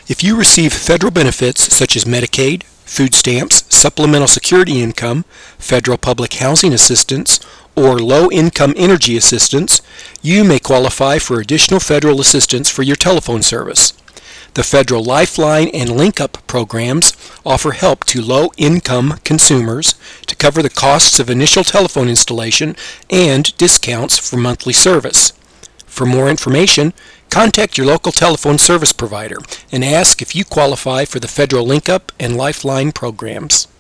If you receive federal benefits such as Medicaid, food stamps, supplemental security income, federal public housing assistance, or low-income energy assistance, you may qualify for additional federal assistance for your telephone service. The Federal Lifeline and LinkUp programs offer help to low-income consumers to cover the costs of initial telephone installation and discounts for monthly service. For more information, contact your local telephone service provider and ask if you qualify for the Federal LinkUp and Lifeline programs.